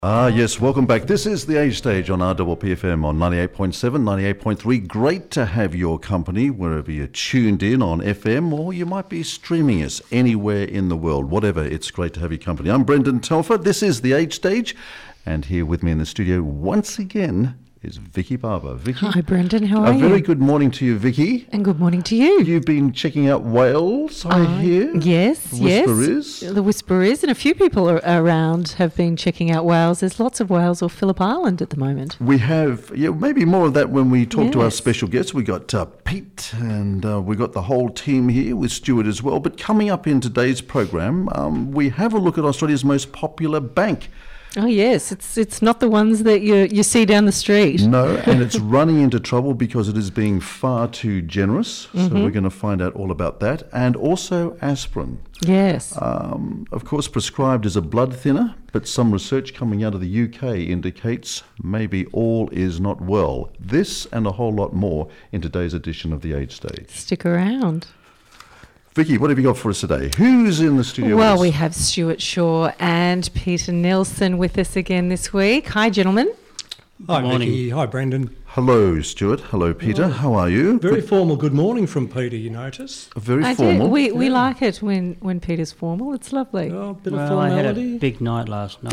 Yes, welcome back. This is The Age Stage on RPPFM on 98.7, 98.3. Great to have your company wherever you're tuned in on FM, or you might be streaming us anywhere in the world. Whatever, it's great to have your company. I'm Brendan Telfer. This is The Age Stage, and here with me in the studio once again is Vicky Barber. Vicky, hi, Brendan. How are you? A very good morning to you, Vicky. And good morning to you. You've been checking out whales, I hear. Yes, The Whisper is. The Whisper is, and a few people around have been checking out whales. There's lots of whales off Phillip Island at the moment. We have, maybe more of that when we talk to our special guests. We got Pete, and we got the whole team here with Stuart as well. But coming up in today's program, we have a look at Australia's most popular bank. Oh yes, it's not the ones that you see down the street. No, and it's running into trouble because it is being far too generous. So we're going to find out all about that. And also aspirin. Yes. Of course, prescribed as a blood thinner, but some research coming out of the UK indicates maybe all is not well. This and a whole lot more in today's edition of The Age Stage. Stick around. Vicky, what have you got for us today? Who's in the studio? Well, we have Stuart Shaw and Peter Nelson with us again this week. Hi, gentlemen. Hi, Vicky. Hi, Brendan. Hello, Stuart. Hello, Peter. How are you? Very formal good morning from Peter, you notice. Very formal. We like it when Peter's formal. It's lovely. Oh, a bit of formality. formality. I had a big night last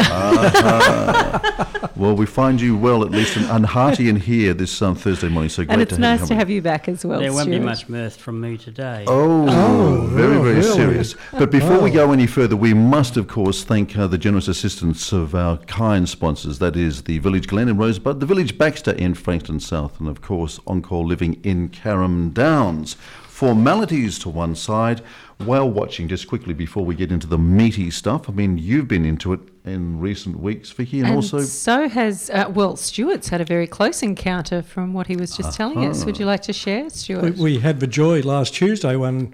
night. Well, we find you well, at least, and hearty in here this Thursday morning. So great and it's to have nice to have you back as well, There won't be Stuart. much mirth from me today. Very really? serious. But before we go any further, we must, of course, thank the generous assistance of our kind sponsors. That is the Village Glen in Rosebud, the Village Baxter in Frankston South, and of course, Encore Living in Carrum Downs. Formalities to one side. Whale watching, just quickly before we get into the meaty stuff. I mean, you've been into it in recent weeks, Vicky, and also... so has, Stuart's had a very close encounter from what he was just telling us. Would you like to share, Stuart? We had the joy last Tuesday when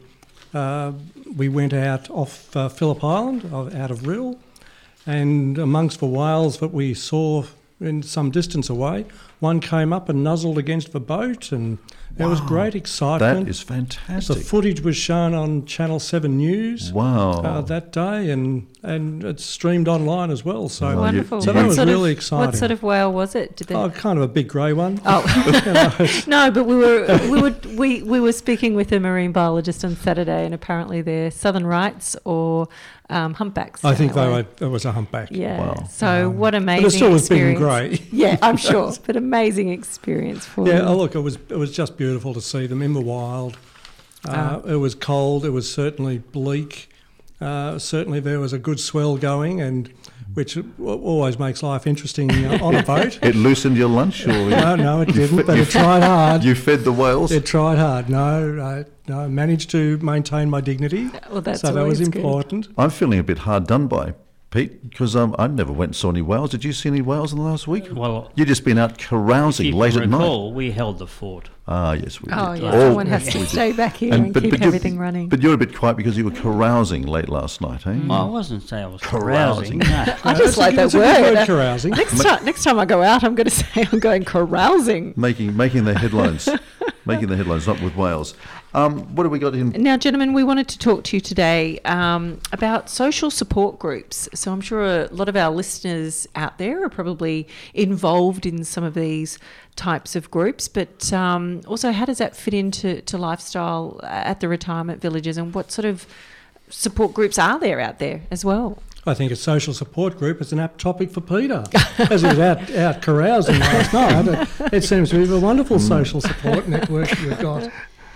we went out off Phillip Island, out of Rhyl, and amongst the whales that we saw in some distance away, one came up and nuzzled against the boat, and there was great excitement. That is fantastic. The footage was shown on Channel 7 News that day, and it's streamed online as well. So wonderful. So that was really exciting. What sort of whale was it? Kind of a big grey one. Oh, no, but we were speaking with a marine biologist on Saturday, and apparently they're southern rights or humpbacks. I think it was a humpback. Yeah. Wow. So what amazing but it still was experience. big and grey. Yeah, I'm sure. But amazing experience for you. Yeah, look, it was just beautiful to see them in the wild. It was cold. It was certainly bleak. Certainly there was a good swell going, and which always makes life interesting on a boat. It loosened your lunch? Or No, it didn't, but it tried hard. You fed the whales? It tried hard. No, I managed to maintain my dignity. Well, that's so that was always good. important. I'm feeling a bit hard done by, Pete, because I never went and saw any whales. Did you see any whales in the last week? Well, You've just been out carousing late at night. recall, we held the fort. Yes, we did. Oh, yeah. Someone has to stay back here and keep everything running. But you're a bit quiet because you were carousing late last night, eh? I wasn't saying I was Carousing. carousing. No. I just like that It's a good word. carousing. Next time I go out, I'm going to say I'm going carousing. Making the headlines. Making the headlines, not with whales. What have we got in? Now, gentlemen, we wanted to talk to you today about social support groups. So I'm sure a lot of our listeners out there are probably involved in some of these types of groups, but also how does that fit into lifestyle at the retirement villages, and what sort of support groups are there out there as well? I think a social support group is an apt topic for Peter, as he was out carousing last night. It seems to be a wonderful social support network you've got.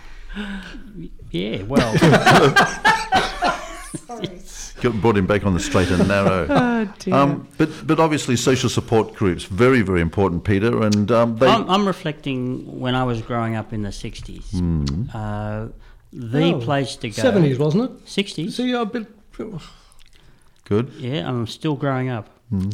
Yeah, well, Brought him back on the straight and narrow. Oh, dear. But obviously social support groups, very, very important, Peter. And I'm reflecting when I was growing up in the 60s. The place to go... 70s, wasn't it? 60s. See, a bit... Good. Yeah, I'm still growing up. In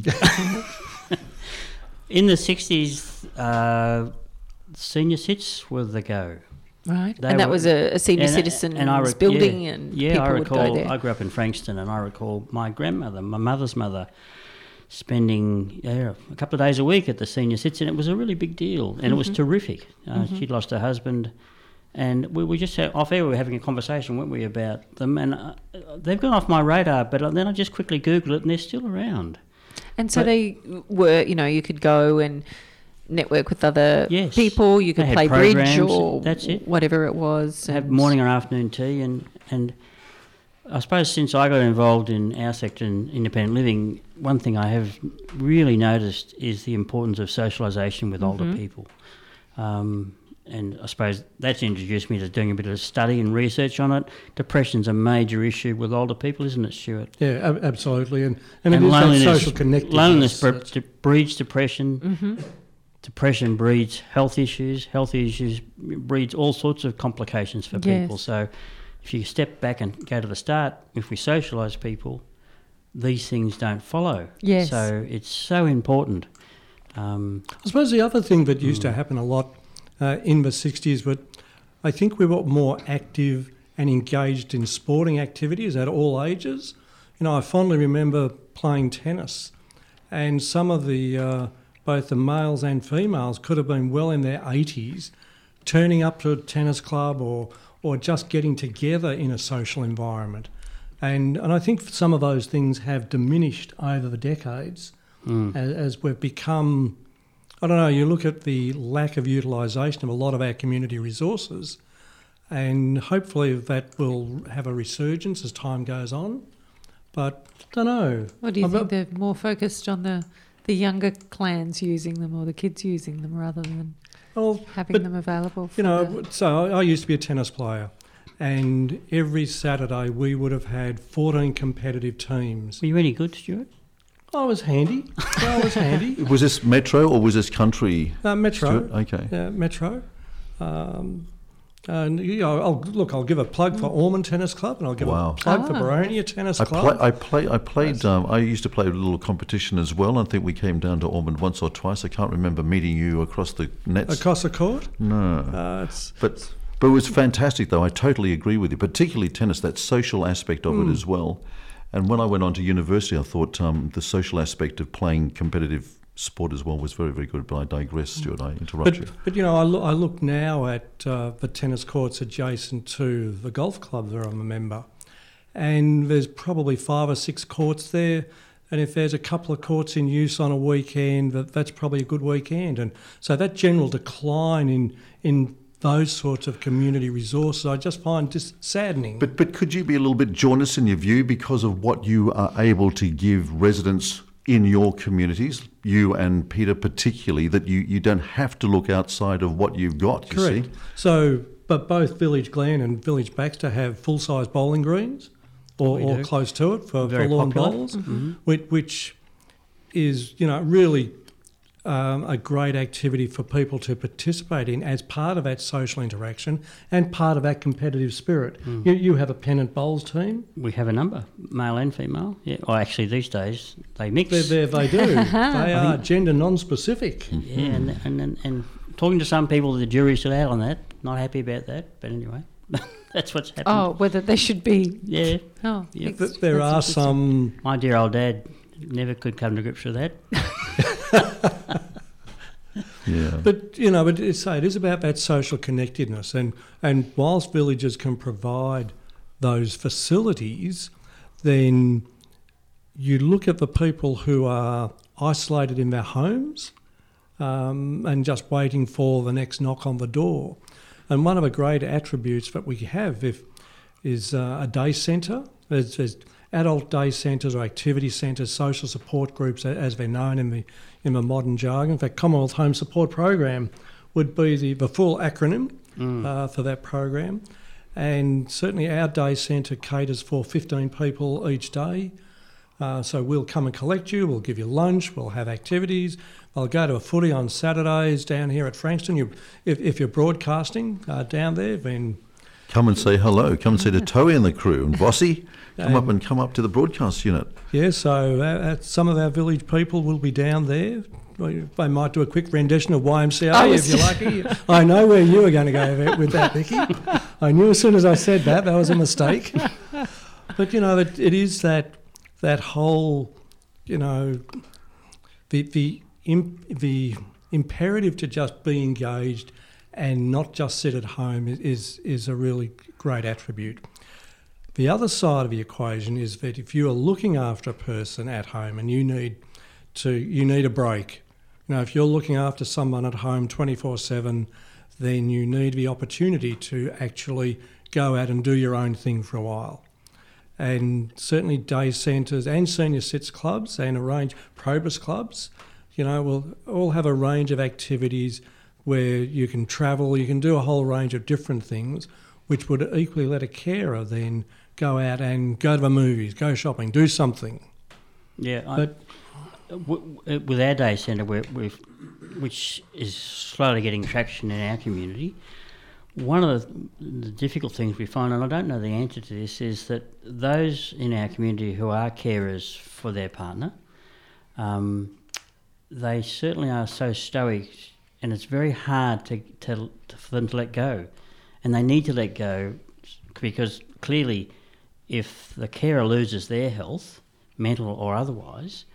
the 60s, senior sits were the go. Right, They and that were- was a senior citizens building, yeah, and yeah, people I would recall. go there. I grew up in Frankston, and I recall my grandmother, my mother's mother, spending a couple of days a week at the senior cits, and it was a really big deal, and it was terrific. She'd lost her husband, and we were just off air. We were having a conversation, weren't we, about them? And they've gone off my radar, but then I just quickly Googled it, and they're still around. And so they were, you could go and network with other Yes. people. You could They had play bridge programs, or that's it. whatever it was. Have and- morning or afternoon tea, and I suppose since I got involved in our sector in independent living, one thing I have really noticed is the importance of socialisation with older people. And I suppose that's introduced me to doing a bit of study and research on it. Depression's a major issue with older people, isn't it, Stuart? Yeah, absolutely. And it is that social connectedness. Loneliness breeds depression. Depression breeds health issues. Health issues breeds all sorts of complications for people. Yes. So if you step back and go to the start, if we socialise people, these things don't follow. Yes. So it's so important. I suppose the other thing that used to happen a lot in the 60s, but I think we were more active and engaged in sporting activities at all ages. I fondly remember playing tennis, and some of the both the males and females could have been well in their 80s, turning up to a tennis club or just getting together in a social environment. And I think some of those things have diminished over the decades as we've become... I don't know, you look at the lack of utilisation of a lot of our community resources, and hopefully that will have a resurgence as time goes on. But I don't know. What do you think? They're more focused on the younger clans using them or the kids using them rather than having them available for So I used to be a tennis player, and every Saturday we would have had 14 competitive teams. Were you any good, Stuart? I was handy. Was this metro or was this country? Metro. Stuart? Okay. Yeah, Metro. And I'll give a plug for Ormond Tennis Club, and I'll give a plug for Boronia Tennis Club. I played. I used to play a little competition as well. I think we came down to Ormond once or twice. I can't remember meeting you across the nets. Across the court? No. But it was fantastic, though. I totally agree with you. Particularly tennis, that social aspect of it as well. And when I went on to university, I thought the social aspect of playing competitive sport as well was very, very good. But I digress, Stuart. I interrupt you. But I look now at the tennis courts adjacent to the golf club that I'm a member, and there's probably 5 or 6 courts there. And if there's a couple of courts in use on a weekend, that's probably a good weekend. And so that general decline in those sorts of community resources, I just find just saddening. But could you be a little bit jaundiced in your view because of what you are able to give residents in your communities, you and Peter particularly, that you don't have to look outside of what you've got, you Correct. see? So, but both Village Glen and Village Baxter have full-size bowling greens or close to it for lawn bowls, which is, really a great activity for people to participate in as part of that social interaction and part of that competitive spirit. You have a pennant bowls team? We have a number, male and female. Yeah. Well, actually, these days they mix. They do. They are gender non-specific. Yeah, and talking to some people, the jury's still out on that. Not happy about that, but anyway, that's what's happened. Oh, whether they should be. Yeah. Oh, Yeah. There are some... My dear old dad never could come to grips with that. Yeah. But it is about that social connectedness, and whilst villages can provide those facilities, then you look at the people who are isolated in their homes and just waiting for the next knock on the door. And one of the great attributes that we have is a day centre. There's adult day centres or activity centres, social support groups, as they're known in the modern jargon. In fact, Commonwealth Home Support Program would be the full acronym for that program. And certainly our day centre caters for 15 people each day. So we'll come and collect you, we'll give you lunch, we'll have activities. They'll go to a footy on Saturdays down here at Frankston. If you're broadcasting down there, then... Come and say hello. Come and say to Toey and the crew. And Bossy, come up to the broadcast unit. Yeah, so some of our village people will be down there. They might do a quick rendition of YMCA if you're lucky. I know where you were going to go with that, Vicky. I knew as soon as I said that was a mistake. But, it is that whole, the imperative to just be engaged and not just sit at home is a really great attribute. The other side of the equation is that if you are looking after a person at home and you need you need a break. If you're looking after someone at home 24/7, then you need the opportunity to actually go out and do your own thing for a while. And certainly day centres and senior sits clubs and Probus clubs, will all have a range of activities where you can travel, you can do a whole range of different things, which would equally let a carer then go out and go to the movies, go shopping, do something. Yeah, with our day centre, which is slowly getting traction in our community, one of the difficult things we find, and I don't know the answer to this, is that those in our community who are carers for their partner, they certainly are so stoic, and it's very hard for them to let go. And they need to let go because clearly if the carer loses their health, mental or otherwise,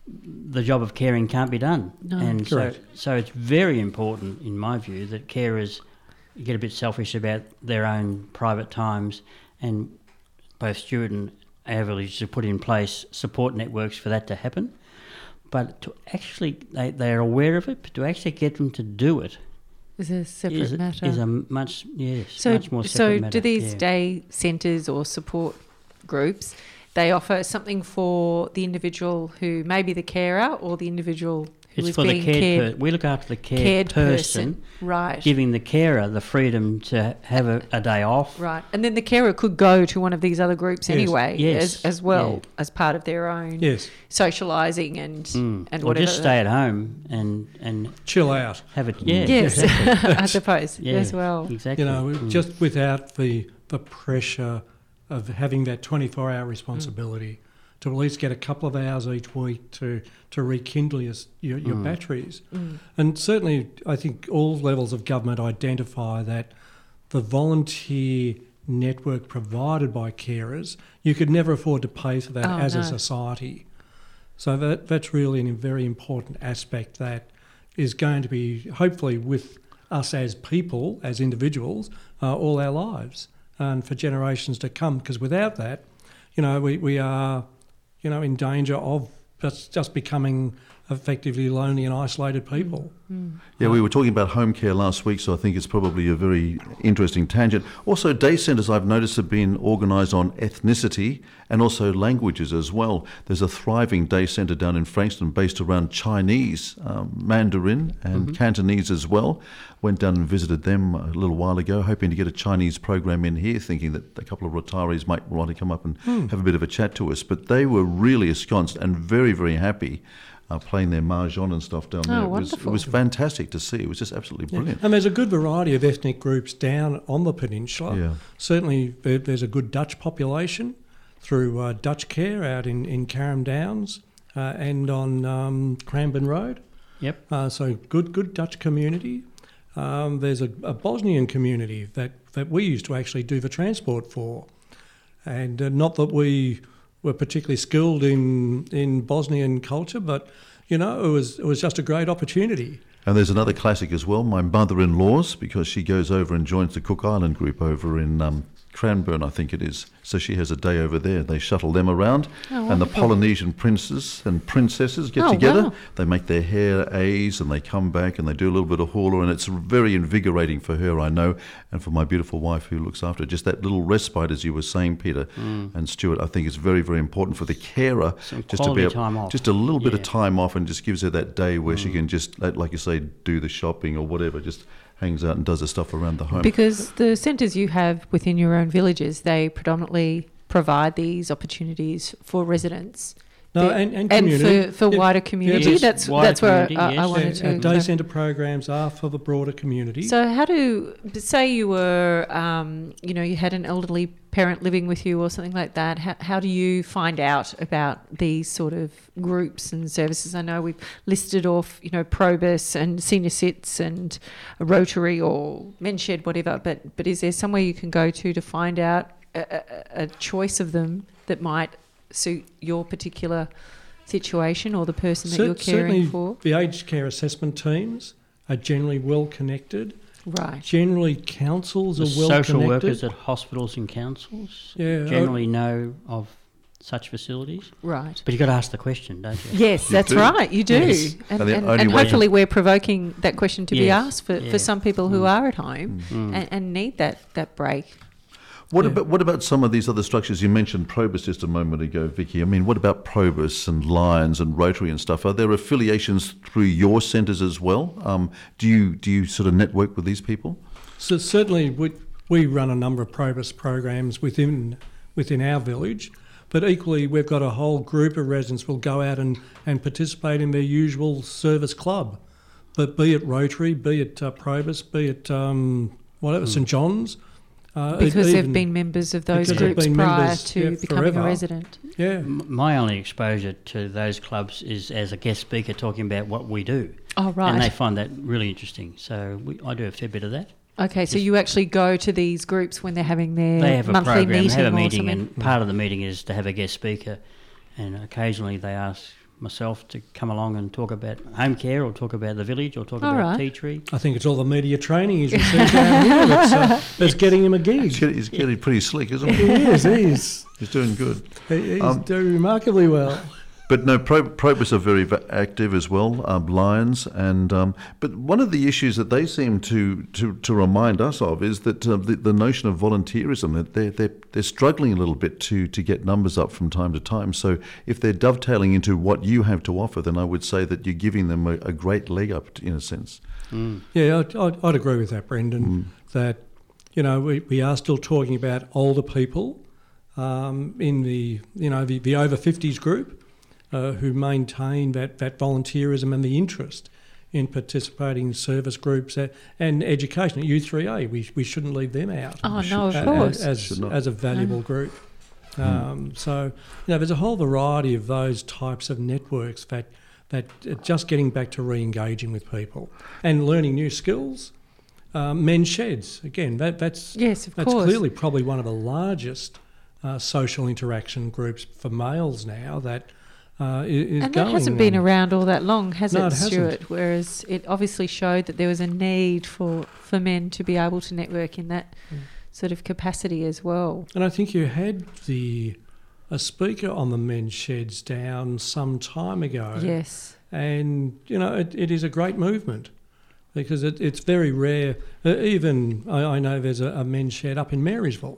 the job of caring can't be done. No. And Correct. so it's very important, in my view, that carers get a bit selfish about their own private times, and both Stuart and our village to put in place support networks for that to happen. But to actually, they are aware of it, but to actually get them to do it Is a separate matter. is a much more separate matter. So do these day centres or support groups, they offer something for the individual who may be the carer or the individual who It's is for the being cared we look after the cared person, right? giving the carer the freedom to have a day off. Right, and then the carer could go to one of these other groups Yes. anyway, Yes. as well, Yeah. as part of their own Yes, socialising and Or whatever. just stay at home and chill out. have it. Yeah, Yes, exactly. I suppose Yeah, as well. Exactly. Just without the pressure of having that 24-hour responsibility to at least get a couple of hours each week to rekindle your batteries. And certainly I think all levels of government identify that the volunteer network provided by carers, you could never afford to pay for that as a society. So that's really a very important aspect that is going to be, hopefully, with us as people, as individuals, all our lives and for generations to come. Because without that, we are, in danger of just becoming effectively lonely and isolated people. Yeah, we were talking about home care last week, so I think it's probably a very interesting tangent. Also, day centres I've noticed have been organised on ethnicity and also languages as well. There's a thriving day centre down in Frankston based around Chinese, Mandarin and Cantonese as well. Went down and visited them a little while ago, hoping to get a Chinese program in here, thinking that a couple of retirees might want to come up and have a bit of a chat to us. But they were really ensconced and very, very happy playing their mahjong and stuff down there. Wonderful. It was fantastic to see. It was just absolutely brilliant. And there's a good variety of ethnic groups down on the peninsula. Yeah. Certainly there's a good Dutch population through Dutch Care out in Carrum Downs and on Cranbourne Road. Yep. So good Dutch community. There's a Bosnian community that we used to actually do the transport for. And not that we were particularly skilled in Bosnian culture, but, it was just a great opportunity. And there's another classic as well, my mother-in-law's, because she goes over and joins the Cook Island group over in Cranbourne, I think it is. So she has a day over there. They shuttle them around, and the Polynesian princes and princesses get together. Wow. They make their hair A's, and they come back and they do a little bit of hula, and it's very invigorating for her, I know, and for my beautiful wife who looks after her. Just that little respite, as you were saying, Peter and Stuart, I think is very, very important for the carer. Some just to be quality time off. just a little bit of Yeah. time off, and just gives her that day where she can just, like you say, do the shopping or whatever, just hangs out and does the stuff around the home. Because the centres you have within your own villages, they predominantly provide these opportunities for residents. No, and community. And for wider community. Yes, that's wider where community, I yes. wanted Our to. day centre programs are for the broader community. So how do, say you were, you had an elderly parent living with you or something like that, how do you find out about these sort of groups and services? I know we've listed off, Probus and Senior Sits and a Rotary or Men's Shed, whatever, but is there somewhere you can go to find out a choice of them that might suit your particular situation or the person that you're caring Certainly for? the aged care assessment teams are generally well connected. Right. Generally, councils The are well social connected. workers at hospitals and councils Yeah, generally know of such facilities. Right. But you've got to ask the question, don't you? Yes, You that's do. right. You do, Yes. and, And the and, only and way- hopefully we're provoking that question to be Yes, asked for yeah. some people who are at home Mm. and need that break. What about some of these other structures? You mentioned Probus just a moment ago, Vicky. I mean, what about Probus and Lions and Rotary and stuff? Are there affiliations through your centres as well? Do you sort of network with these people? So certainly we run a number of Probus programs within our village, but equally we've got a whole group of residents will go out and participate in their usual service club, but be it Rotary, be it Probus, be it St John's. Because they've been members of those because they've groups been prior members, to becoming forever. a resident. Yeah. My only exposure to those clubs is as a guest speaker talking about what we do. Oh, right. And they find that really interesting. So I do a fair bit of that. Okay, so you actually go to these groups when they're having their They have a monthly program, meeting they have a or meeting, something? and part of the meeting is to have a guest speaker. And occasionally they ask myself to come along and talk about home care or talk about the village or talk All about right. tea tree. I think it's all the media training he's received down here that's getting him a gig. He's getting pretty slick, isn't He he? is. He's doing good. He's doing remarkably well. But no, Probus are very active as well, Lions, and but one of the issues that they seem to remind us of is that the notion of volunteerism, that they're struggling a little bit to get numbers up from time to time. So if they're dovetailing into what you have to offer, then I would say that you're giving them a great leg up in a sense. Yeah, I'd agree with that, Brendan, that, we are still talking about older people in the over 50s group who maintain that volunteerism and the interest in participating in service groups and education at U3A. We shouldn't leave them out. Oh, no, of course. Should not. As a valuable group. So, there's a whole variety of those types of networks that just getting back to re-engaging with people and learning new skills. Men's sheds, again, that's Yes, of that's course. clearly probably one of the largest social interaction groups for males now that is And going. that hasn't been around all that long, has No, it, it hasn't. Stuart? Whereas it obviously showed that there was a need for men to be able to network in that sort of capacity as well. And I think you had a speaker on the men's sheds down some time ago. Yes. And, it is a great movement because it's very rare. Even I know there's a men's shed up in Marysville,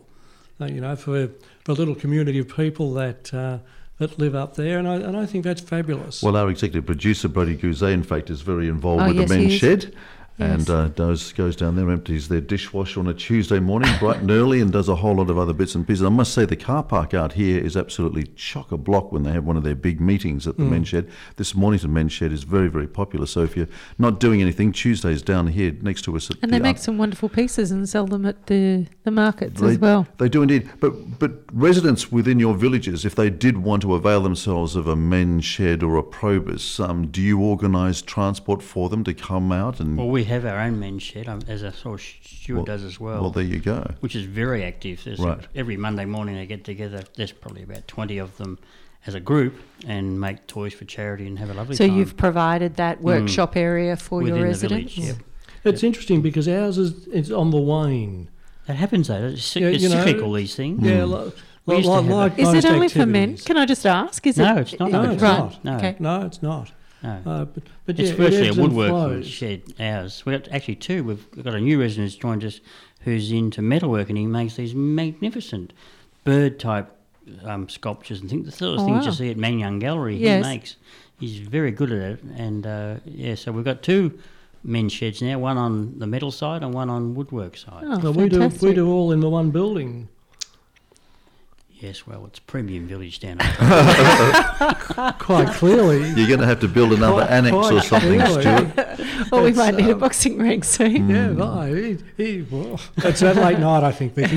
for a little community of people that live up there. And I think that's fabulous. Well, our executive producer, Brodie Gouzet, in fact, is very involved Oh, with yes, the he men's is. shed. Yes. And goes down there, empties their dishwasher on a Tuesday morning, bright and early, and does a whole lot of other bits and pieces. I must say the car park out here is absolutely chock-a-block when they have one of their big meetings at the men's shed. This Mornington men's shed is very, very popular. So if you're not doing anything, Tuesday's down here next to us. And they make some wonderful pieces and sell them at the markets as well. They do indeed. But residents within your villages, if they did want to avail themselves of a men's shed or a Probus, do you organise transport for them to come out? And Well, we have our own men's shed, as I saw Stuart does as well. Well, there you go. Which is very active. Right. Every Monday morning they get together. There's probably about 20 of them as a group and make toys for charity and have a lovely So time. you've provided that workshop area for Within your the residents? village, It's interesting because ours is on the wane. That happens though. It's Yeah, cyclical, these things. Yeah, We used to have like Is most it only for men? activities. Can I just ask? Is No, it, it's not. No, it's right. not. No. Okay. No, it's not. No. But It's yeah, virtually a ebbs and woodworking flows. shed, ours. We've got actually two. We've got a new resident who's joined us who's into metalwork and he makes these magnificent bird-type sculptures and things. The sort of Oh, things wow. you see at Manyang Gallery Yes. he makes. He's very good at it. And, so we've got two men's sheds now, one on the metal side and one on woodwork side. Oh, Well, we fantastic. do all in the one building. Yes, well, it's premium village down there. Quite clearly. You're going to have to build another annex or Quite something, clearly. Stuart. Well, we It's, might need a boxing ring soon. Yeah, right. It's that late night, I think, Vicky.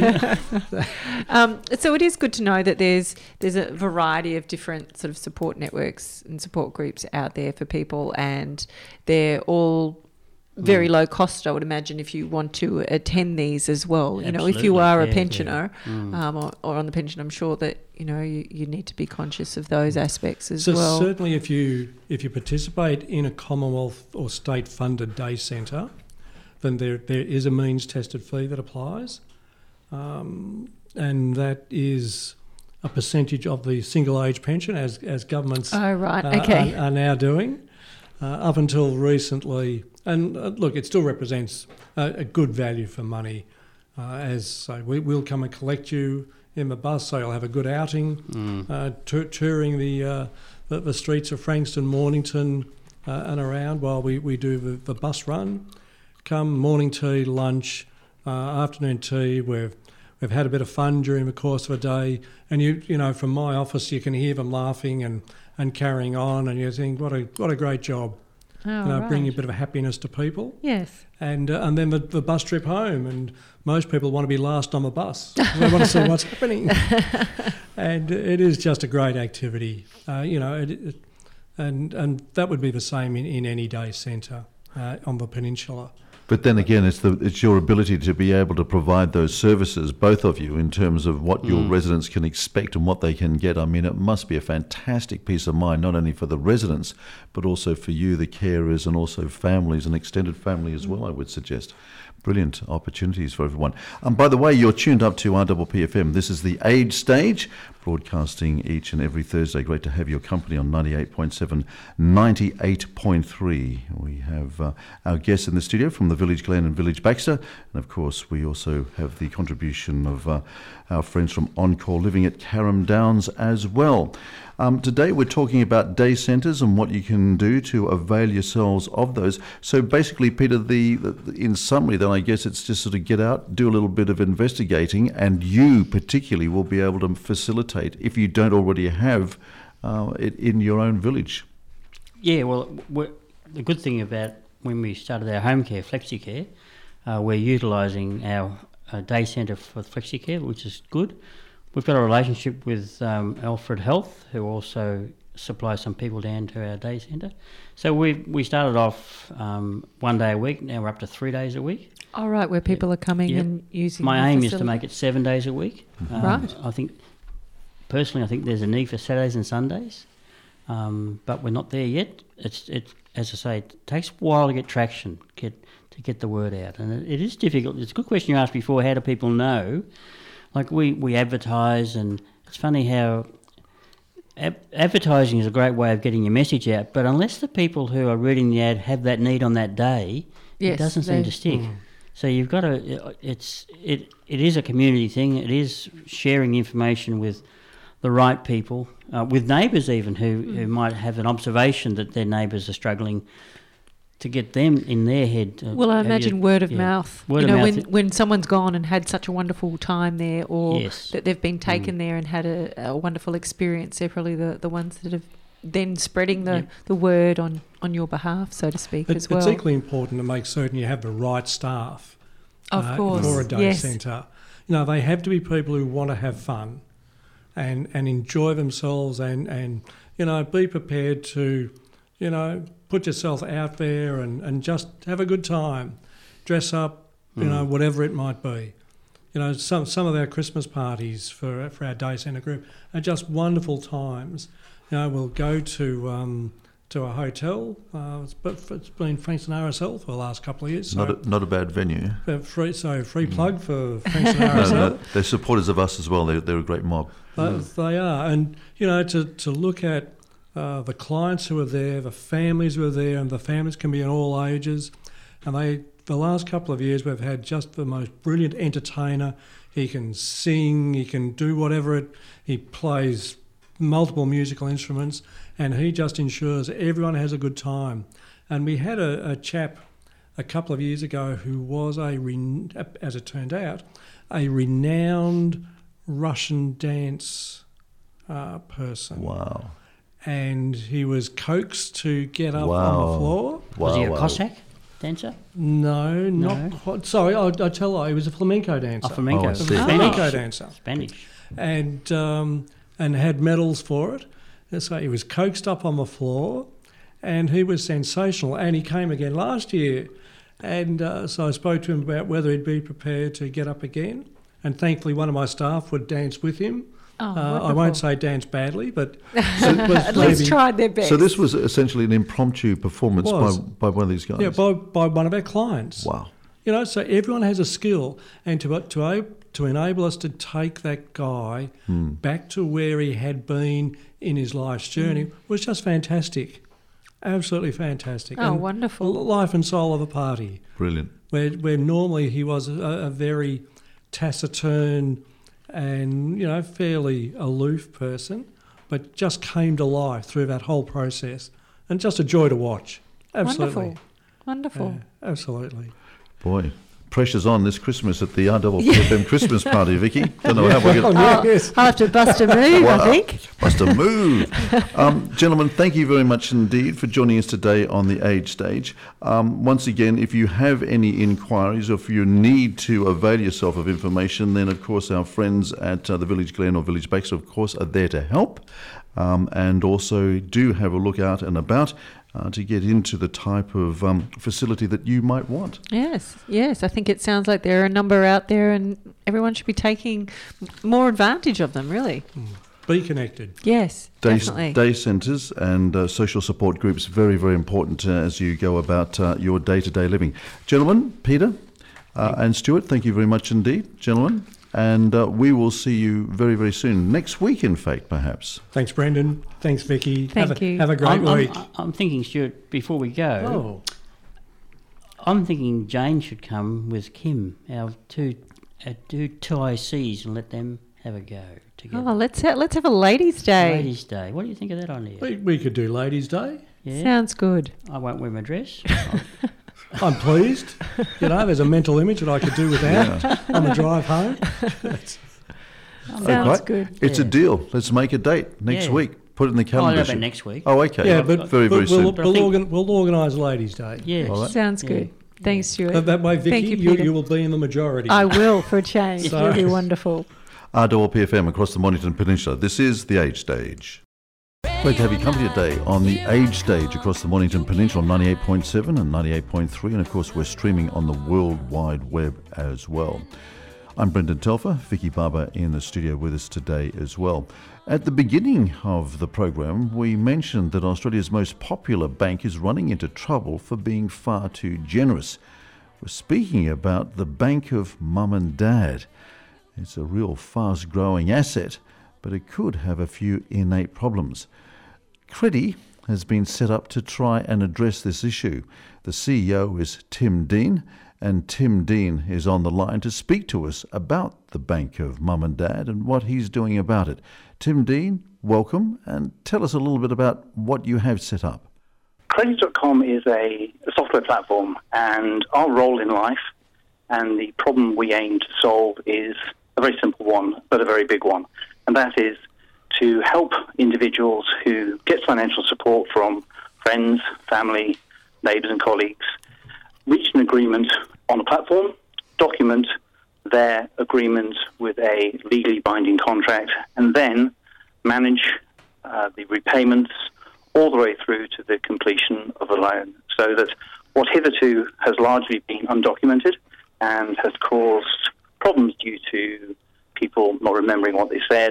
So it is good to know that there's a variety of different sort of support networks and support groups out there for people, and they're all very low cost, I would imagine, if you want to attend these as well. You know, if you Absolutely, are a yeah, pensioner or on the pension, I'm sure that you need to be conscious of those aspects as So well. certainly if you participate in a Commonwealth or state funded day centre, then there is a means tested fee that applies. And that is a percentage of the single age pension, as governments Oh, right, okay. are now doing. Up until recently, and look, it still represents a good value for money. As say, we'll come and collect you in the bus, so you'll have a good outing, touring the streets of Frankston, Mornington, and around while we do the bus run. Come morning tea, lunch, afternoon tea. We've had a bit of fun during the course of a day, and you know from my office you can hear them laughing and carrying on, and you think what a great job. Bringing a bit of happiness to people. Yes. And then the bus trip home, and most people want to be last on the bus. They want to see what's happening. And it is just a great activity, and that would be the same in any day centre on the peninsula. But then again, it's your ability to be able to provide those services, both of you, in terms of what your residents can expect and what they can get. I mean, it must be a fantastic peace of mind, not only for the residents, but also for you, the carers, and also families and extended family as well, I would suggest. Brilliant opportunities for everyone. By the way, you're tuned up to RPPFM. This is the Age Stage, broadcasting each and every Thursday. Great to have your company on 98.7, 98.3. We have our guests in the studio from the Village Glen and Village Baxter. And of course, we also have the contribution of our friends from Encore Living at Carrum Downs as well. Today we're talking about day centres and what you can do to avail yourselves of those. So basically, Peter, in summary, then I guess it's just sort of get out, do a little bit of investigating, and you particularly will be able to facilitate, if you don't already have it in your own village. Yeah, well, the good thing about when we started our home care, FlexiCare, we're utilising our day centre for FlexiCare, which is good. We've got a relationship with Alfred Health, who also supply some people down to our day centre. So we started off 1 day a week. Now we're up to 3 days a week. All right, where people are coming and using. My aim is to make it 7 days a week. Right. I think there's a need for Saturdays and Sundays, but we're not there yet. It's as I say, it takes a while to get traction, to get the word out, and it is difficult. It's a good question you asked before. How do people know? Like we advertise, and it's funny how advertising is a great way of getting your message out, but unless the people who are reading the ad have that need on that day, it doesn't seem to stick. So you've got to. It is a community thing. It is sharing information with the right people, with neighbours even who might have an observation that their neighbours are struggling, to get them in their head. Well, I imagine word of mouth. Word of mouth. When someone's gone and had such a wonderful time there, or Yes. that they've been taken there and had a wonderful experience, they're probably the ones that have then spreading the word on your behalf, so to speak, as well. It's equally important to make certain you have the right staff Of course, for a day yes. centre. They have to be people who want to have fun and enjoy themselves and be prepared to, put yourself out there and just have a good time, dress up, whatever it might be. Some of our Christmas parties for our day centre group are just wonderful times. We'll go to a hotel. It's been Frankston RSL for the last couple of years. So Not a bad venue. Free plug for Frankston RSL. No, they're supporters of us as well. They're a great mob. They are, and to look at the clients who are there, the families who are there, and the families can be in all ages. And the last couple of years we've had just the most brilliant entertainer. He can sing, he can do whatever he plays multiple musical instruments, and he just ensures everyone has a good time. And we had a chap a couple of years ago who was as it turned out, a renowned Russian dance person. Wow. And he was coaxed to get up on the floor. Was he a Cossack dancer? No, not quite. Sorry, I'll tell you, he was a flamenco dancer. A flamenco. I see. Flamenco dancer. Spanish. And had medals for it. And so he was coaxed up on the floor, and he was sensational. And he came again last year. And so I spoke to him about whether he'd be prepared to get up again. And thankfully one of my staff would dance with him. I won't say dance badly, but at least tried their best. So this was essentially an impromptu performance by one of these guys? Yeah, by one of our clients. Wow. So everyone has a skill, and to to enable us to take that guy back to where he had been in his life's journey was just fantastic. Absolutely fantastic. Oh, And wonderful. life and soul of a party. Brilliant. Where normally he was a very taciturn and, fairly aloof person, but just came to life through that whole process. And just a joy to watch. Absolutely. Wonderful. Absolutely. Boy, pressure's on this Christmas at the RWPFM Christmas party, Vicky. Don't know how we're going to... Yes. I'll have to bust a move, I think. Must have moved. Gentlemen, thank you very much indeed for joining us today on the Age Stage. Once again, if you have any inquiries or if you need to avail yourself of information, then of course our friends at the Village Glen or Village Baxter, of course, are there to help. And also do have a look out and about to get into the type of facility that you might want. Yes. I think it sounds like there are a number out there and everyone should be taking more advantage of them, really. Be connected. Yes, definitely. Day centres and social support groups, very, very important as you go about your day-to-day living. Gentlemen, Peter and Stuart, thank you very much indeed, gentlemen. And we will see you very, very soon. Next week, in fact, perhaps. Thanks, Brendan. Thanks, Vicky. Thank you. Have a great week. I'm thinking, Stuart, before we go, I'm thinking Jane should come with Kim, our two ICs, and let them have a go together. Oh, let's have a ladies' day. Ladies' Day. What do you think of that idea? We could do Ladies' Day. Yeah. Sounds good. I won't wear my dress. I'm pleased. There's a mental image that I could do without on the drive home. Sounds good. It's a deal. Let's make a date next week. Put it in the I calendar. know about next week. Oh, okay. Yeah, but very, very soon. we'll organise Ladies' Day. Yes. All right. Sounds good. Thanks, Stuart. That way, Vicky, Thank you, Peter. you will be in the majority. I will, for a change. So- It'll be wonderful. RWPFM across the Mornington Peninsula. This is The Age Stage. Great to have you company today on The Age Stage across the Mornington Peninsula on 98.7 and 98.3. And of course, we're streaming on the World Wide Web as well. I'm Brendan Telfer, Vicky Barber in the studio with us today as well. At the beginning of the program, we mentioned that Australia's most popular bank is running into trouble for being far too generous. We're speaking about the Bank of Mum and Dad. It's a real fast-growing asset, but it could have a few innate problems. Creddy has been set up to try and address this issue. The CEO is Tim Dean, and Tim Dean is on the line to speak to us about the Bank of Mum and Dad and what he's doing about it. Tim Dean, welcome, and tell us a little bit about what you have set up. Creddy.com is a software platform, and our role in life and the problem we aim to solve is a very simple one, but a very big one, and that is to help individuals who get financial support from friends, family, neighbours and colleagues reach an agreement on a platform, document their agreement with a legally binding contract, and then manage the repayments all the way through to the completion of a loan, so that what hitherto has largely been undocumented and has caused problems due to people not remembering what they said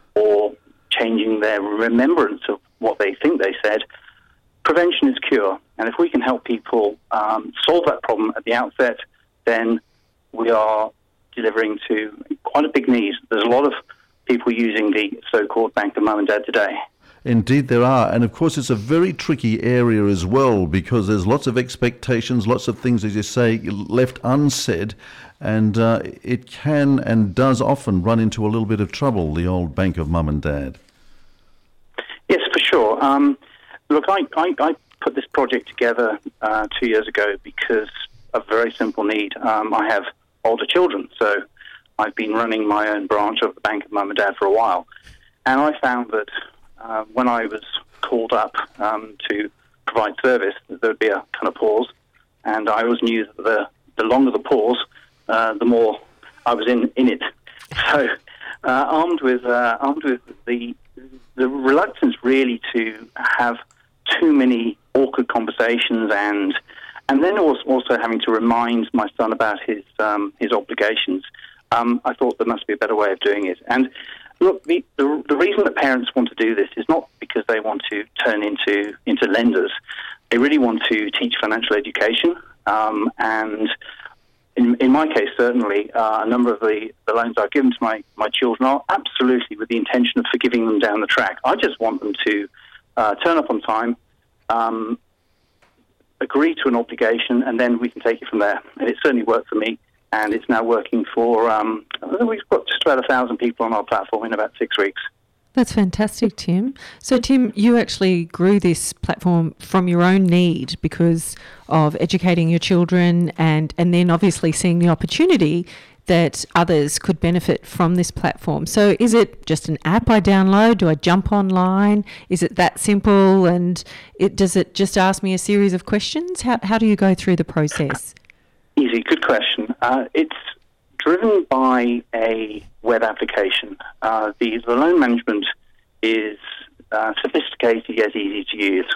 or changing their remembrance of what they think they said, prevention is cure. And if we can help people solve that problem at the outset, then we are delivering to quite a big need. There's a lot of people using the so-called Bank of Mum and Dad today. Indeed there are, and of course it's a very tricky area as well because there's lots of expectations, lots of things, as you say, left unsaid, and it can and does often run into a little bit of trouble, the old Bank of Mum and Dad. Yes, for sure. Look, I put this project together 2 years ago because of a very simple need. I have older children, so I've been running my own branch of the Bank of Mum and Dad for a while, and I found that when I was called up to provide service, there would be a kind of pause, and I always knew that the longer the pause, the more I was in it. So, armed with the reluctance really to have too many awkward conversations, and then also having to remind my son about his obligations, I thought there must be a better way of doing it. And look, the reason that parents want to do this is not because they want to turn into lenders. They really want to teach financial education, and in my case, certainly, a number of the loans I've given to my children are absolutely with the intention of forgiving them down the track. I just want them to turn up on time, agree to an obligation, and then we can take it from there. And it certainly worked for me, and it's now working for, we've got just about 1,000 people on our platform in about 6 weeks. That's fantastic, Tim. So, Tim, you actually grew this platform from your own need because of educating your children and then obviously seeing the opportunity that others could benefit from this platform. So is it just an app I download? Do I jump online? Is it that simple? And does it just ask me a series of questions? How do you go through the process? Easy, good question. It's driven by a web application. The loan management is sophisticated yet easy to use.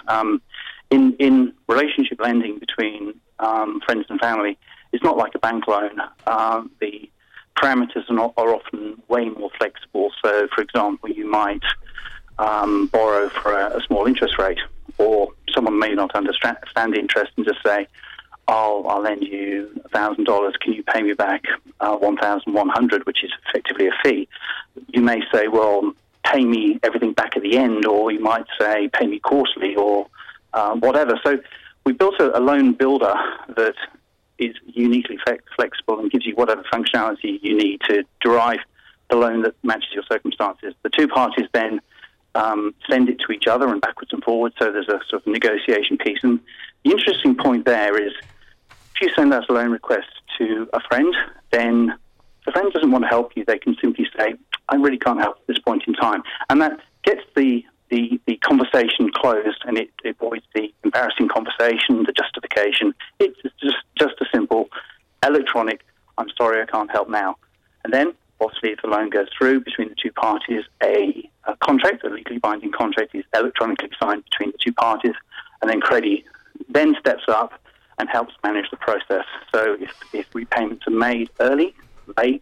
In relationship lending between friends and family, it's not like a bank loan. The parameters are often way more flexible. So, for example, you might borrow for a small interest rate, or someone may not understand the interest and just say, I'll lend you $1,000. Can you pay me back $1,100, which is effectively a fee? You may say, well, pay me everything back at the end, or you might say, pay me quarterly, or whatever. So we built a loan builder that is uniquely flexible and gives you whatever functionality you need to derive the loan that matches your circumstances. The two parties then send it to each other and backwards and forwards, so there's a sort of negotiation piece. And the interesting point there is, if you send out a loan request to a friend, then if the friend doesn't want to help you, they can simply say, I really can't help at this point in time. And that gets the conversation closed, and it avoids the embarrassing conversation, the justification. It's just a simple electronic, I'm sorry, I can't help now. And then, obviously, if the loan goes through between the two parties, a contract, a legally binding contract, is electronically signed between the two parties, and then Credit then steps up and helps manage the process. So if repayments are made early, late,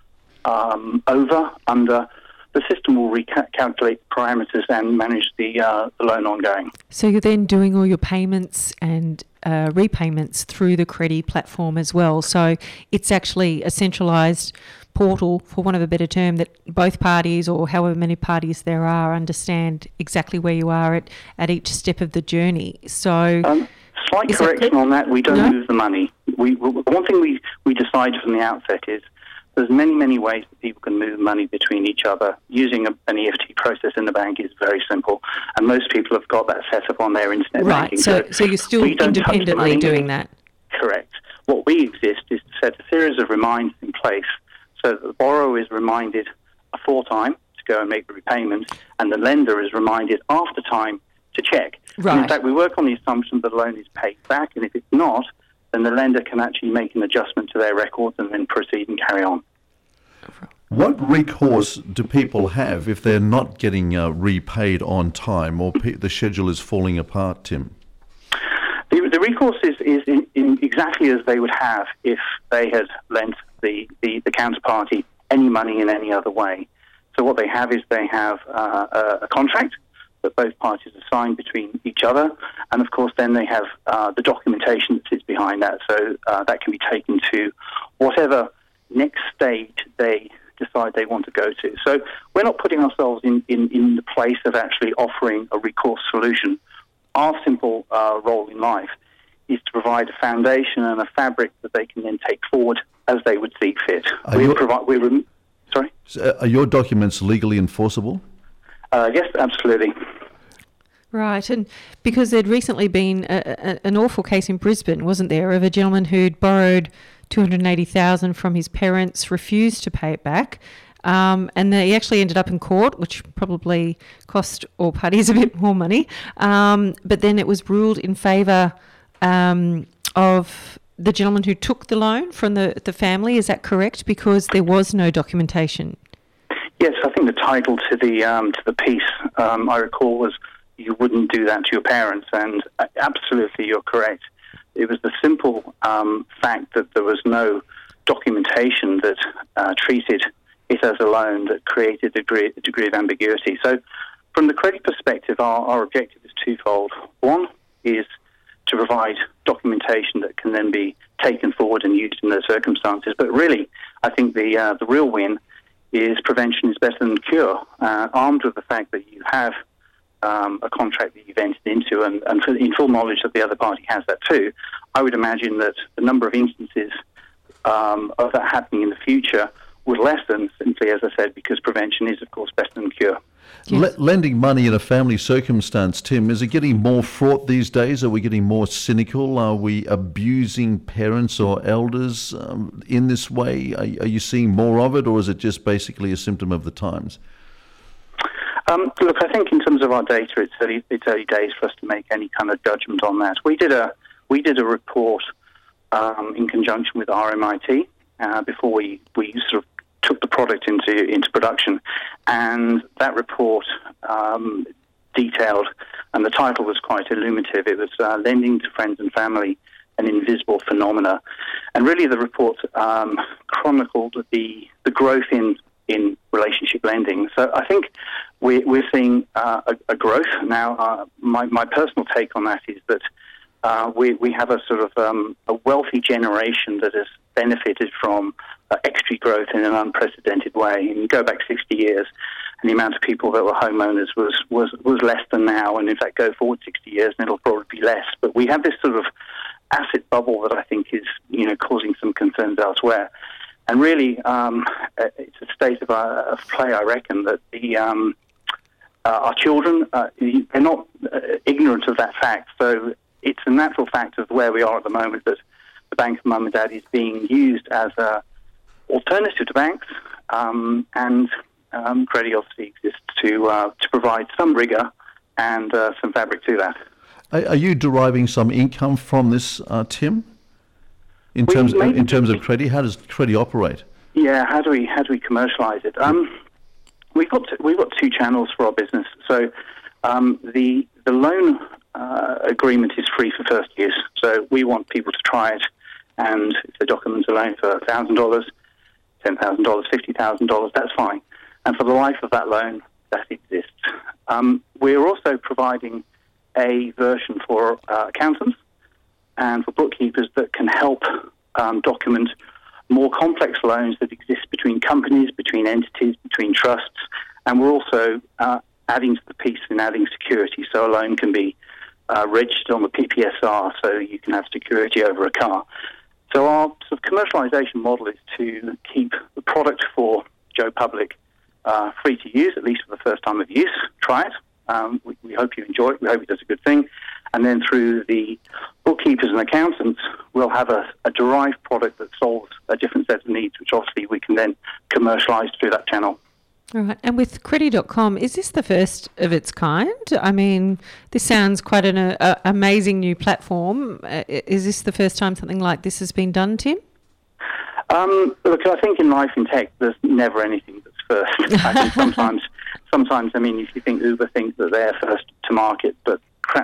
over, under, the system will recalculate parameters and manage the loan ongoing. So you're then doing all your payments and repayments through the Credit platform as well. So it's actually a centralised portal, for want of a better term, that both parties, or however many parties there are, understand exactly where you are at each step of the journey. So slight correction on that, we don't move the money. One thing we decided from the outset is there's many ways that people can move money between each other. Using an EFT process in the bank is very simple, and most people have got that set up on their internet banking. Right, so you're still independently doing that? Correct. What we exist is to set a series of reminders in place so that the borrower is reminded aforetime to go and make the repayment, and the lender is reminded after time to check. Right. And in fact, we work on the assumption that the loan is paid back, and if it's not, then the lender can actually make an adjustment to their records and then proceed and carry on. What recourse do people have if they're not getting repaid on time, or the schedule is falling apart, Tim? The recourse is in exactly as they would have if they had lent the counterparty any money in any other way. So what they have is they have a contract that both parties have signed between each other, and of course then they have the documentation that sits behind that, so that can be taken to whatever next stage they decide they want to go to. So we're not putting ourselves in the place of actually offering a recourse solution. Our simple role in life is to provide a foundation and a fabric that they can then take forward as they would see fit. Sorry? Are your documents legally enforceable? Yes, absolutely. Right, and because there'd recently been an awful case in Brisbane, wasn't there, of a gentleman who'd borrowed $280,000 from his parents, refused to pay it back, and they actually ended up in court, which probably cost all parties a bit more money, but then it was ruled in favour of the gentleman who took the loan from the family. Is that correct? Because there was no documentation. Yes, I think the title to the piece I recall was "You wouldn't do that to your parents," and absolutely, you're correct. It was the simple fact that there was no documentation that treated it as a loan that created a degree of ambiguity. So, from the Credit perspective, our objective is twofold. One is to provide documentation that can then be taken forward and used in those circumstances. But really, I think the real win is prevention is better than cure, armed with the fact that you have a contract that you've entered into and in full knowledge that the other party has that too. I would imagine that the number of instances of that happening in the future would lessen, simply, as I said, because prevention is, of course, better than cure. Yes. Lending money in a family circumstance, Tim, is it getting more fraught these days? Are we getting more cynical? Are we abusing parents or elders in this way? Are you seeing more of it, or is it just basically a symptom of the times? Look, I think in terms of our data, it's early days for us to make any kind of judgment on that. We did a report in conjunction with RMIT before we sort of took the product into production, and that report detailed, and the title was quite illuminative. It was Lending to Friends and Family, an Invisible Phenomena, and really the report chronicled the growth in relationship lending. So I think we're seeing a growth now. My personal take on that is that we have a sort of a wealthy generation that has benefited from extra growth in an unprecedented way. And you go back 60 years, and the amount of people that were homeowners was less than now, and in fact go forward 60 years and it'll probably be less. But we have this sort of asset bubble that I think is causing some concerns elsewhere. And really, it's a state of play, I reckon, that our children, they're not ignorant of that fact. So it's a natural fact of where we are at the moment that the Bank of Mum and Dad is being used as an alternative to banks, and Credit obviously exists to provide some rigour and some fabric to that. Are you deriving some income from this, Tim? In terms of Credit, how does Credit operate? Yeah, how do we commercialise it? We've got two channels for our business. So the loan agreement is free for first use. So we want people to try it, and if they document a loan for $1,000, $10,000, $50,000, that's fine. And for the life of that loan, that exists. We're also providing a version for accountants and for bookkeepers that can help document more complex loans that exist between companies, between entities, between trusts. And we're also adding to the piece and adding security. So a loan can be registered on the PPSR, so you can have security over a car. So our sort of commercialisation model is to keep the product for Joe Public free to use, at least for the first time of use. Try it. We hope you enjoy it. We hope it does a good thing. And then through the bookkeepers and accountants, we'll have a derived product that solves a different set of needs, which obviously we can then commercialise through that channel. All right. And with Credit.com, is this the first of its kind? I mean, this sounds quite an amazing new platform. Is this the first time something like this has been done, Tim? Look, I think in life and tech, there's never anything that's first. I think sometimes, I mean, if you think Uber thinks that they're first to market, but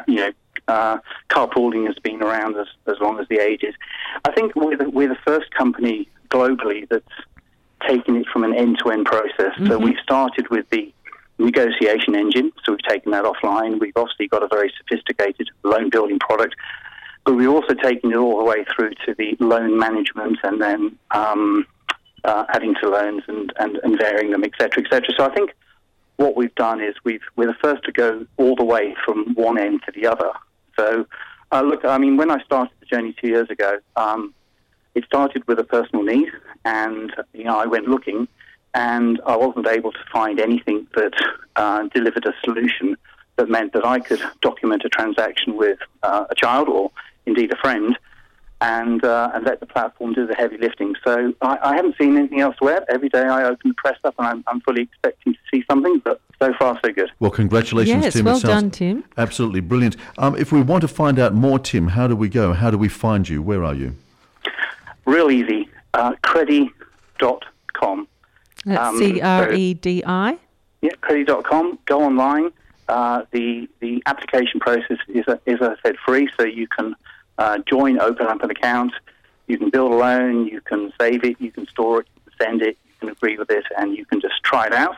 carpooling has been around as long as the ages. I think we're the first company globally that's taken it from an end-to-end process. Mm-hmm. So we've started with the negotiation engine, so we've taken that offline. We've obviously got a very sophisticated loan building product, but we've also taken it all the way through to the loan management and then adding to loans and varying them, et cetera, et cetera. So I think what we've done is we're the first to go all the way from one end to the other. So, look, I mean, when I started the journey 2 years ago, it started with a personal need, and I went looking, and I wasn't able to find anything that delivered a solution that meant that I could document a transaction with a child or indeed a friend, and let the platform do the heavy lifting. So I haven't seen anything elsewhere. Every day I open the press up and I'm fully expecting to see something, but so far so good. Well, congratulations, yes, Tim. Well done, Tim. Absolutely brilliant. If we want to find out more, Tim, how do we go? How do we find you? Where are you? Real easy. Credi.com. That's Credi? Yeah, Credi.com. Go online. The application process is, as I said, free, so you can join, open up an account, you can build a loan, you can save it, you can store it, you can send it, you can agree with it, and you can just try it out.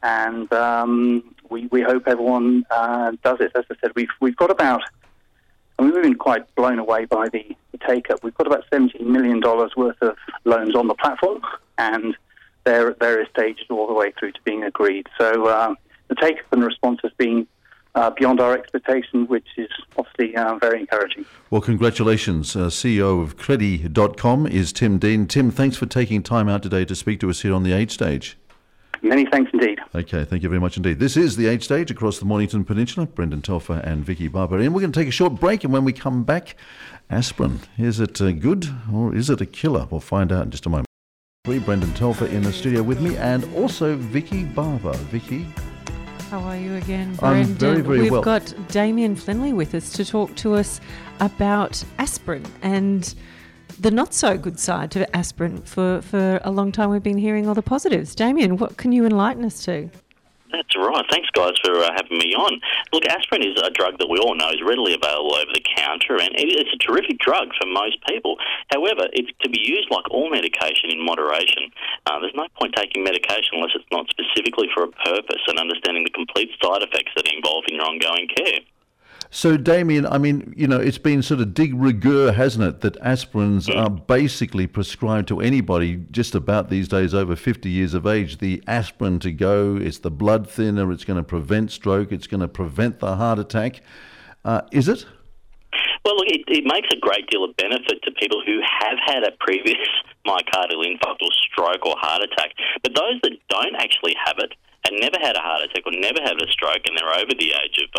And we hope everyone does it. As I said, we've got about And we've been quite blown away by the take-up. We've got about $17 million worth of loans on the platform, and they're at various stages all the way through to being agreed. So the take-up and response has been beyond our expectation, which is obviously very encouraging. Well, congratulations. CEO of Credi.com is Tim Dean. Tim, thanks for taking time out today to speak to us here on the Age Stage. Many thanks indeed. Okay, thank you very much indeed. This is the Age Stage across the Mornington Peninsula. Brendan Telfer and Vicky Barber. And we're going to take a short break, and when we come back, aspirin. Is it good or is it a killer? We'll find out in just a moment. Brendan Telfer in the studio with me, and also Vicky Barber. Vicky? How are you again, I'm Brendan? very, very well. We've got Damien Flinley with us to talk to us about aspirin and the not-so-good side to aspirin. For a long time we've been hearing all the positives. Damien, what can you enlighten us to? That's right. Thanks, guys, for having me on. Look, aspirin is a drug that we all know is readily available over the counter, and it's a terrific drug for most people. However, it's to be used like all medication in moderation. There's no point taking medication unless it's not specifically for a purpose, and understanding the complete side effects that are involved in your ongoing care. So, Damien, I mean, it's been sort of de rigueur, hasn't it, that aspirins are basically prescribed to anybody just about these days over 50 years of age. The aspirin to go, it's the blood thinner, it's going to prevent stroke, it's going to prevent the heart attack. Is it? Well, look, it makes a great deal of benefit to people who have had a previous myocardial infarct or stroke or heart attack. But those that don't actually have it and never had a heart attack or never had a stroke, and they're over the age of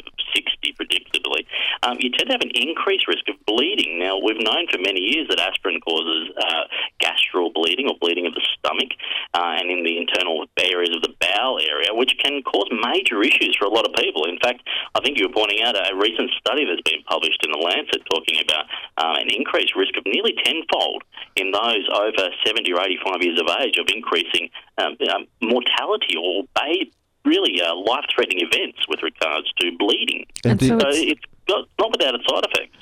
60 predictably, you tend to have an increased risk of bleeding. Now, we've known for many years that aspirin causes gastral bleeding or bleeding of the stomach and in the internal areas of the bowel area, which can cause major issues for a lot of people. In fact, I think you were pointing out a recent study that's been published in The Lancet talking about an increased risk of nearly tenfold in those over 70 or 85 years of age of increasing mortality or really life-threatening events with regards to bleeding. And so it's not without its side effects.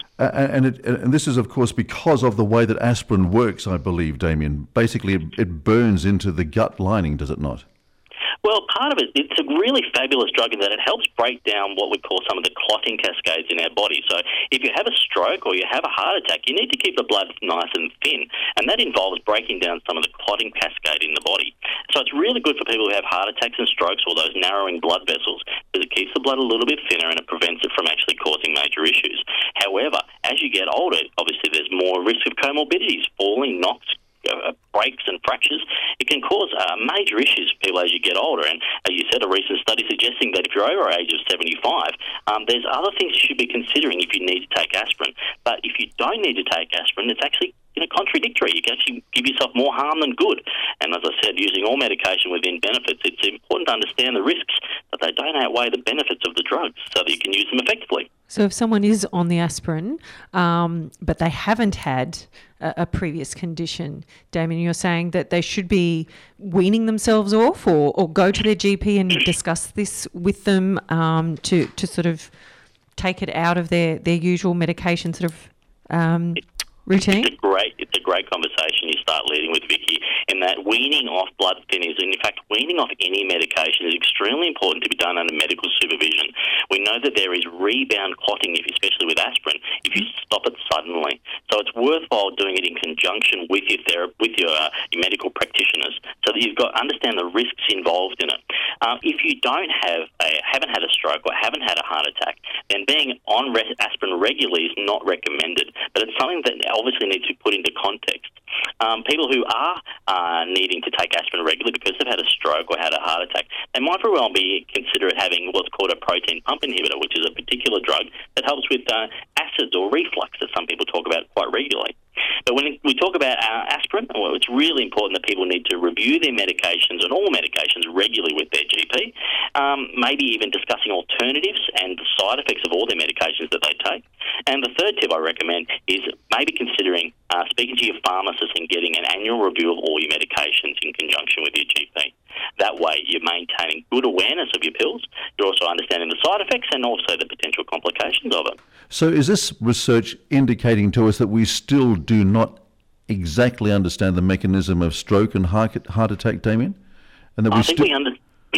And this is, of course, because of the way that aspirin works, I believe, Damien. Basically, it burns into the gut lining, does it not? Well, part of it, it's a really fabulous drug in that it helps break down what we call some of the clotting cascades in our body. So if you have a stroke or you have a heart attack, you need to keep the blood nice and thin, and that involves breaking down some of the clotting cascade in the body. So it's really good for people who have heart attacks and strokes or those narrowing blood vessels, because it keeps the blood a little bit thinner and it prevents it from actually causing major issues. However, as you get older, obviously there's more risk of comorbidities, falling, knocks, breaks and fractures. It can cause major issues for people as you get older. And as you said, a recent study suggesting that if you're over the age of 75, there's other things you should be considering if you need to take aspirin. But if you don't need to take aspirin, it's actually contradictory. You can actually give yourself more harm than good. And as I said, using all medication within benefits, it's important to understand the risks, but they don't outweigh the benefits of the drugs so that you can use them effectively. So if someone is on the aspirin, but they haven't had a previous condition, Damien, you're saying that they should be weaning themselves off or go to their GP and discuss this with them to sort of take it out of their usual medication sort of routine? It's a great conversation you start leading with, Vicky, in that weaning off blood thinners, and in fact weaning off any medication is extremely important to be done under medical supervision. We know that there is rebound clotting, especially with aspirin, if you stop it suddenly. So it's worthwhile doing it in conjunction with your medical practitioners, so that you've got understand the risks involved in it. If you haven't had a stroke or haven't had a heart attack, then being on aspirin regularly is not recommended. But it's something that obviously needs to be put into context. People who are needing to take aspirin regularly because they've had a stroke or had a heart attack, they might very well be considered having what's called a protein pump inhibitor, which is a particular drug that helps with acids or reflux that some people talk about quite regularly. But when we talk about aspirin, well, it's really important that people need to review their medications and all medications regularly with their GP, maybe even discussing alternatives and the side effects of all their medications that they take. And the third tip I recommend is maybe considering speaking to your pharmacist and getting an annual review of all your medications in conjunction with your GP. That way you're maintaining good awareness of your pills, you're also understanding the side effects and also the potential complications of it. So is this research indicating to us that we still do not exactly understand the mechanism of stroke and heart attack, Damien? And that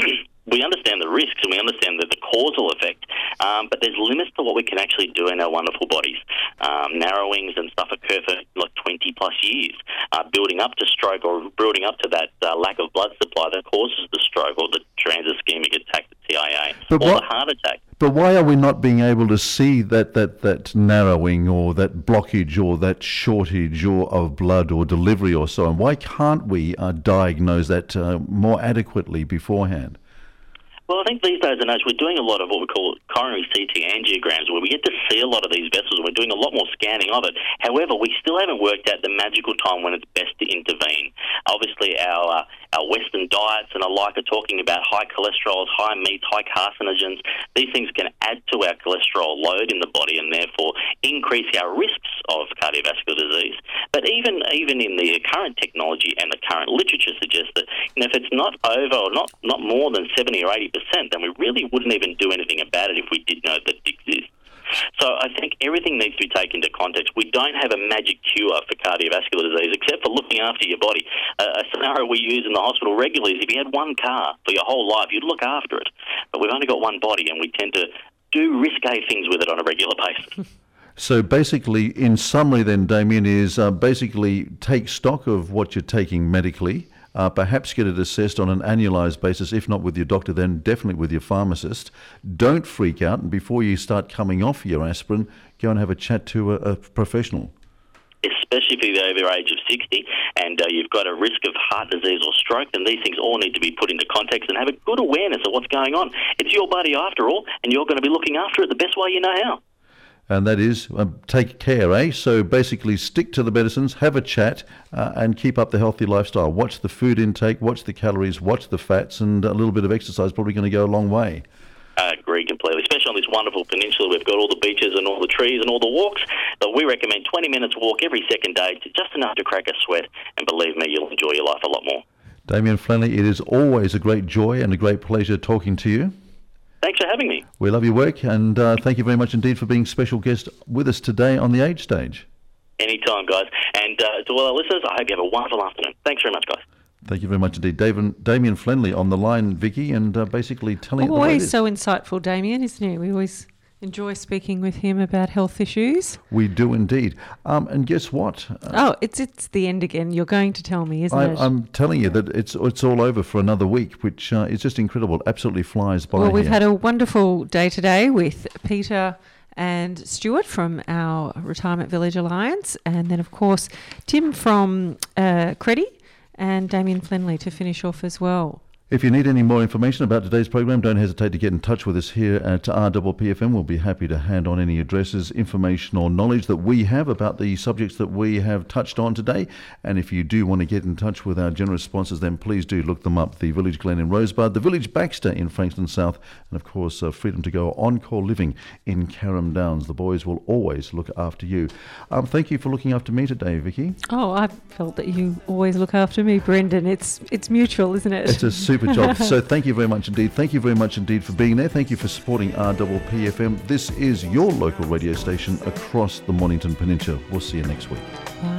we understand the risks and we understand the causal effect, but there's limits to what we can actually do in our wonderful bodies. Narrowings and stuff occur for like 20 plus years, building up to stroke or building up to that lack of blood supply that causes the stroke or the trans-ischemic attack, the TIA, or the heart attack. But why are we not being able to see that narrowing or that blockage or that shortage or of blood or delivery or so on? Why can't we diagnose that more adequately beforehand? Well, I think these days and age we're doing a lot of what we call coronary CT angiograms, where we get to see a lot of these vessels and we're doing a lot more scanning of it. However, we still haven't worked out the magical time when it's best to intervene. Obviously, our Western diets and the like are talking about high cholesterols, high meats, high carcinogens. These things can add to our cholesterol load in the body and therefore increase our risks of cardiovascular disease. But even in the current technology and the current literature suggests that if it's not over or not more than 70 or 80%, then we really wouldn't even do anything about it if we did know that it exists. So I think everything needs to be taken into context. We don't have a magic cure for cardiovascular disease except for looking after your body. A scenario we use in the hospital regularly is if you had one car for your whole life, you'd look after it. But we've only got one body and we tend to do risque things with it on a regular basis. So basically, in summary then, Damien, is basically take stock of what you're taking medically, perhaps get it assessed on an annualised basis, if not with your doctor, then definitely with your pharmacist. Don't freak out, and before you start coming off your aspirin, go and have a chat to a professional. Especially if you're over the age of 60 and you've got a risk of heart disease or stroke, then these things all need to be put into context and have a good awareness of what's going on. It's your body after all, and you're going to be looking after it the best way you know how. And that is, take care, eh? So basically stick to the medicines, have a chat, and keep up the healthy lifestyle. Watch the food intake, watch the calories, watch the fats, and a little bit of exercise is probably going to go a long way. I agree completely, especially on this wonderful peninsula. We've got all the beaches and all the trees and all the walks. But we recommend 20 minutes walk every second day, just enough to crack a sweat. And believe me, you'll enjoy your life a lot more. Damien Flanley, it is always a great joy and a great pleasure talking to you. Thanks for having me. We love your work, and thank you very much indeed for being special guest with us today on The Age Stage. Anytime, guys. And to all our listeners, I hope you have a wonderful afternoon. Thanks very much, guys. Thank you very much indeed. Damien Flanley on the line, Vicky, and basically telling it the way it is. Always so insightful, Damien, isn't he? We always enjoy speaking with him about health issues. We do indeed. And guess what? It's the end again. You're going to tell me, isn't it? I'm telling you that it's all over for another week, which is just incredible. It absolutely flies by. Well, we've had a wonderful day today with Peter and Stuart from our Retirement Village Alliance, and then, of course, Tim from Creddy and Damien Flanley to finish off as well. If you need any more information about today's program, don't hesitate to get in touch with us here at RPPFM. We'll be happy to hand on any addresses, information or knowledge that we have about the subjects that we have touched on today. And if you do want to get in touch with our generous sponsors, then please do look them up. The Village Glen in Rosebud, the Village Baxter in Frankston South, and of course Freedom to Go On-Call Living in Carrum Downs. The boys will always look after you. Thank you for looking after me today, Vicky. Oh, I felt that you always look after me, Brendan. It's mutual, isn't it? It's a super job. So thank you very much indeed. Thank you very much indeed for being there. Thank you for supporting RPPFM. This is your local radio station across the Mornington Peninsula. We'll see you next week. Bye.